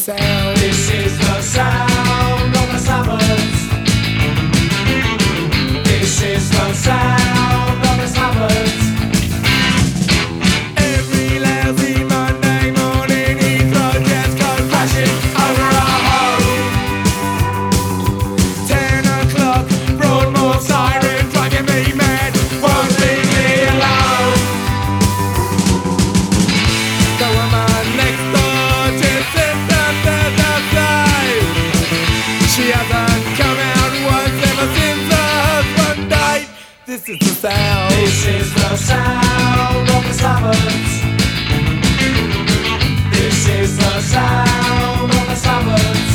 sound. This is the sound of the Sabbaths. This is the sound of the Sabbaths. Every lousy Monday morning Heathrow jets go crashing over our home. 10 o'clock, Broadmoor siren driving me mad, won't leave me alone. The woman next door just sits under the side. She hasn't come out once ever since the husband died. This is the sound. This is the sound of the Sabbaths. This is the sound of the Sabbaths.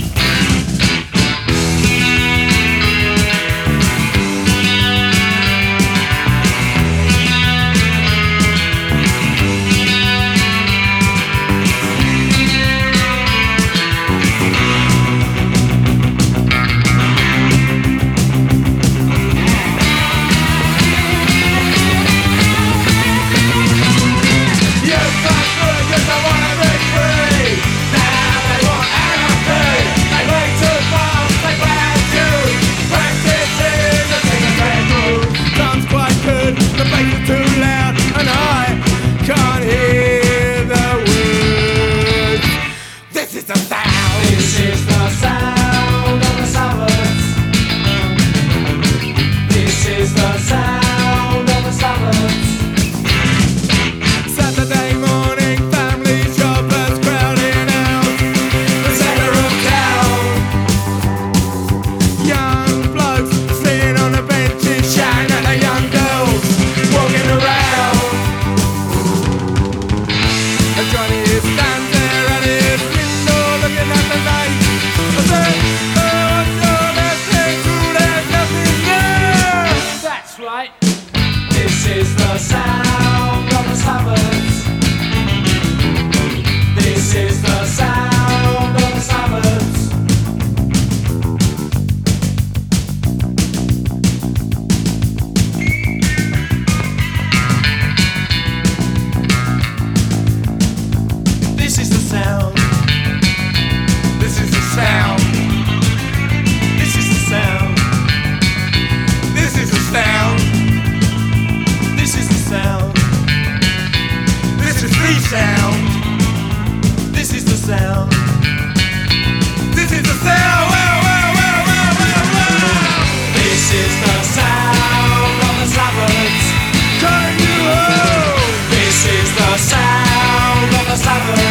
This is the sound of the Sabbaths. This is the sound of the Sabbaths. This is the sound. This is the sound. This is the sound. This is the sound. This is the sound. This is the sound. This is the sound. This is the sound. Wow, wow, wow, wow, wow, wow. This is the sound of the Sabbaths. Calling you home. This is the sound of the Sabbaths.